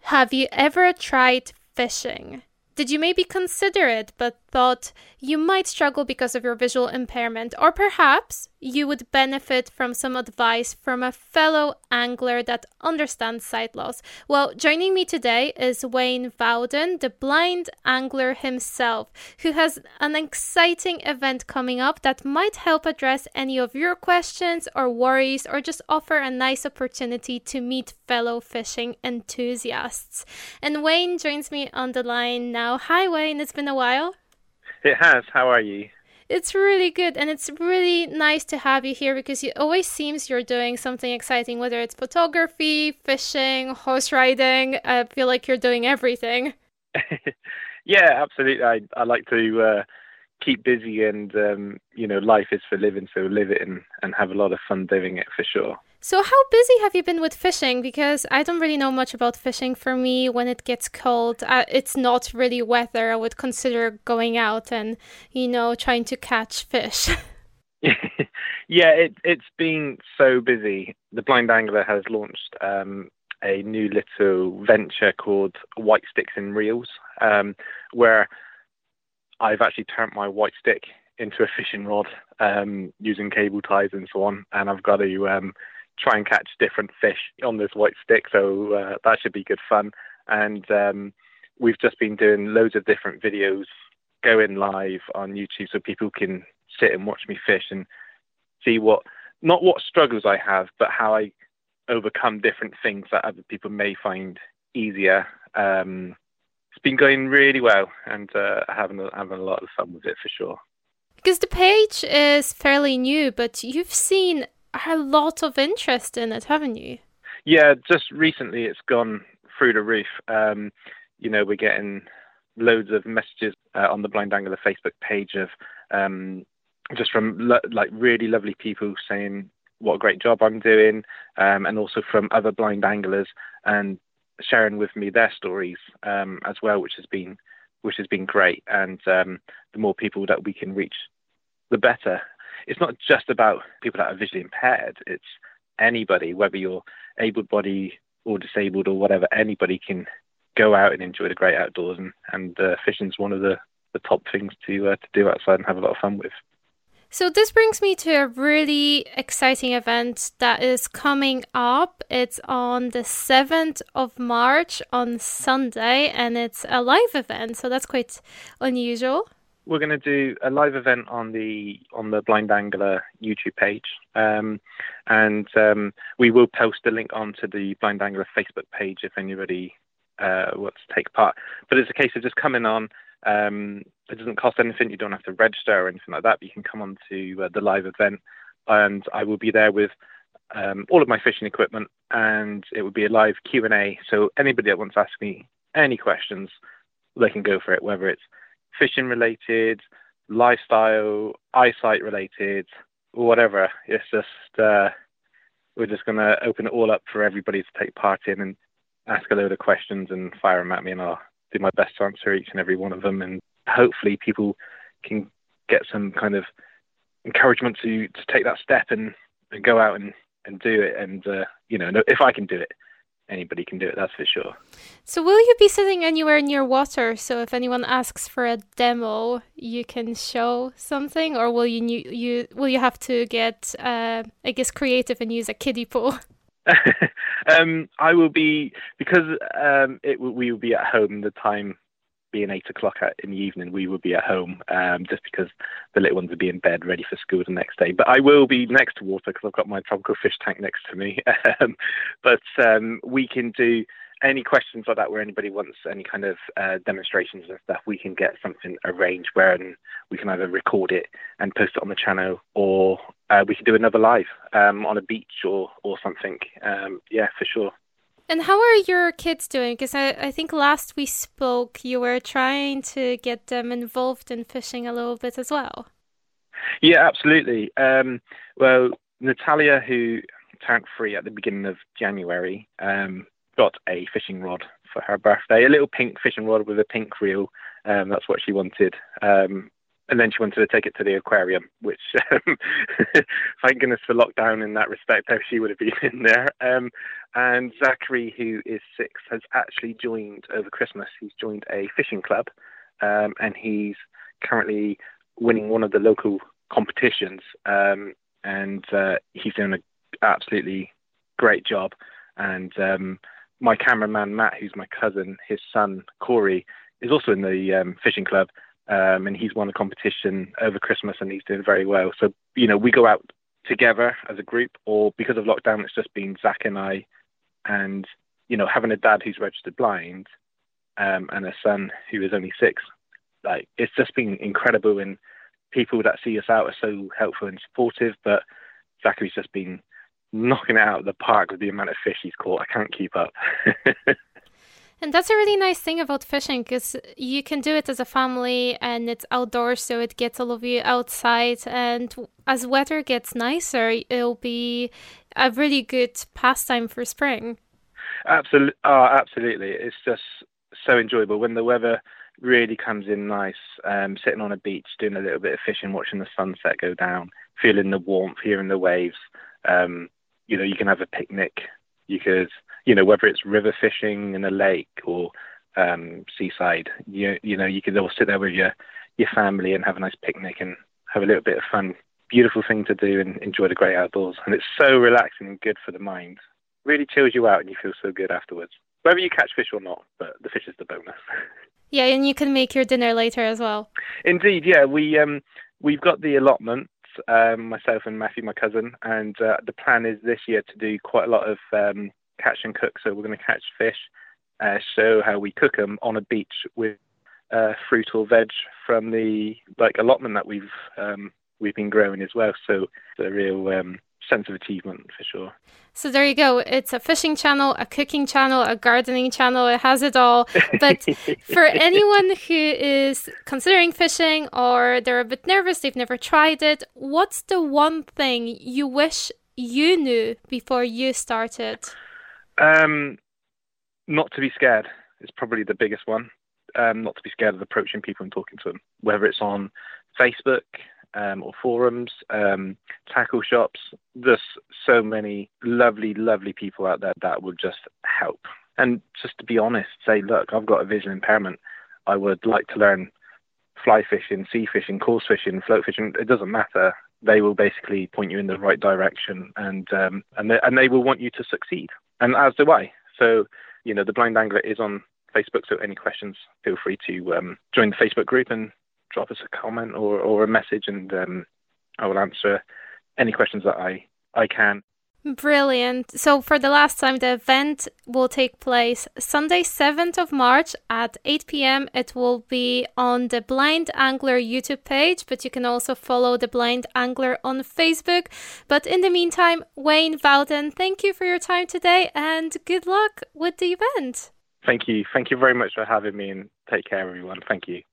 Have you ever tried fishing? Did you maybe consider it, but thought you might struggle because of your visual impairment? Or perhaps you would benefit from some advice from a fellow angler that understands sight loss? Well, joining me today is Wayne Vowden, the blind angler himself, who has an exciting event coming up that might help address any of your questions or worries, or just offer a nice opportunity to meet fellow fishing enthusiasts. And Wayne joins me on the line now. Hi, Wayne. It's been a while. It has. How are you? It's really good, and it's really nice to have you here because it always seems you're doing something exciting, whether it's photography, fishing, horse riding. I feel like you're doing everything. Yeah, absolutely. I like to keep busy, and life is for living, so live it and have a lot of fun doing it for sure. So how busy have you been with fishing? Because I don't really know much about fishing. For me, when it gets cold, it's not really weather. I would consider going out and, trying to catch fish. Yeah, it's been so busy. The Blind Angler has launched a new little venture called White Sticks and Reels, where I've actually turned my white stick into a fishing rod using cable ties and so on, and I've got to try and catch different fish on this white stick, so that should be good fun. And we've just been doing loads of different videos going live on YouTube so people can sit and watch me fish and see not what struggles I have, but how I overcome different things that other people may find easier. It's been going really well, and having a lot of fun with it for sure. Because the page is fairly new, but you've seen a lot of interest in it, haven't you? Yeah, just recently it's gone through the roof. We're getting loads of messages on the Blind Angler Facebook page of just from really lovely people saying what a great job I'm doing, and also from other blind anglers and sharing with me their stories as well, which has been great. And the more people that we can reach, the better. It's not just about people that are visually impaired. It's anybody, whether you're able-bodied or disabled or whatever. Anybody can go out and enjoy the great outdoors, and fishing's one of the top things to do outside and have a lot of fun with. So this brings me to a really exciting event that is coming up. It's on the 7th of March on Sunday, and it's a live event, so that's quite unusual. We're going to do a live event on the Blind Angler YouTube page, and we will post a link onto the Blind Angler Facebook page if anybody wants to take part. But it's a case of just coming on. It doesn't cost anything. You don't have to register or anything like that. But you can come on to the live event, and I will be there with all of my fishing equipment, and it will be a live Q&A. So anybody that wants to ask me any questions, they can go for it, whether it's fishing related, lifestyle, eyesight related, whatever. It's just we're just going to open it all up for everybody to take part in and ask a load of questions and fire them at me, and I'll do my best to answer each and every one of them. And hopefully people can get some kind of encouragement to take that step and go out and do it. And if I can do it, anybody can do it, that's for sure. So will you be sitting anywhere near water? So if anyone asks for a demo, you can show something, or will you have to get creative and use a kiddie pool? I will be, because we will be at home. The time being 8:00 in the evening, we will be at home, just because the little ones will be in bed ready for school the next day. But I will be next to water because I've got my tropical fish tank next to me. But we can do any questions like that where anybody wants any kind of demonstrations and stuff. We can get something arranged where we can either record it and post it on the channel, or we could do another live on a beach or something. Yeah, for sure. And how are your kids doing? Because I think last we spoke, you were trying to get them involved in fishing a little bit as well. Yeah, absolutely. Well, Natalia, who turned 3 at the beginning of January, got a fishing rod for her birthday, a little pink fishing rod with a pink reel. That's what she wanted. And then she wanted to take it to the aquarium, which, thank goodness for lockdown in that respect, how she would have been in there. And Zachary, who is 6, has actually joined over Christmas. He's joined a fishing club, and he's currently winning one of the local competitions. And he's doing an absolutely great job. And my cameraman, Matt, who's my cousin, his son, Corey, is also in the fishing club. And he's won a competition over Christmas and he's doing very well. So, we go out together as a group, or because of lockdown, it's just been Zach and I. And, having a dad who's registered blind and a son who is only 6, it's just been incredible. And people that see us out are so helpful and supportive. But Zachary's just been knocking it out of the park with the amount of fish he's caught. I can't keep up. And that's a really nice thing about fishing, because you can do it as a family and it's outdoors, so it gets all of you outside. And as weather gets nicer, it'll be a really good pastime for spring. Absolutely. Oh, absolutely. It's just so enjoyable when the weather really comes in nice, sitting on a beach, doing a little bit of fishing, watching the sunset go down, feeling the warmth, hearing the waves. You can have a picnic. You could, whether it's river fishing in a lake or seaside, you could all sit there with your family and have a nice picnic and have a little bit of fun. Beautiful thing to do and enjoy the great outdoors. And it's so relaxing and good for the mind. Really chills you out and you feel so good afterwards. Whether you catch fish or not, but the fish is the bonus. Yeah, and you can make your dinner later as well. Indeed, yeah. We've got the allotments, myself and Matthew, my cousin, and the plan is this year to do quite a lot of catch and cook. So we're going to catch fish, show how we cook them on a beach with fruit or veg from the allotment that we've been growing as well. So it's a real sense of achievement for sure. So there you go. It's a fishing channel, a cooking channel, a gardening channel. It has it all. But for anyone who is considering fishing or they're a bit nervous, they've never tried it, what's the one thing you wish you knew before you started? Not to be scared is probably the biggest one. Not to be scared of approaching people and talking to them, whether it's on Facebook, or forums, tackle shops. There's so many lovely, lovely people out there that would just help. And just to be honest, say, look, I've got a visual impairment. I would like to learn fly fishing, sea fishing, coarse fishing, float fishing. It doesn't matter. They will basically point you in the right direction, and they will want you to succeed. And as do I. So, the Blind Angler is on Facebook. So any questions, feel free to join the Facebook group and drop us a comment or a message, and I will answer any questions that I can. Brilliant. So for the last time, the event will take place Sunday, 7th of March at 8 p.m. It will be on the Blind Angler YouTube page, but you can also follow the Blind Angler on Facebook. But in the meantime, Wayne Bowden, thank you for your time today and good luck with the event. Thank you. Thank you very much for having me, and take care, everyone. Thank you.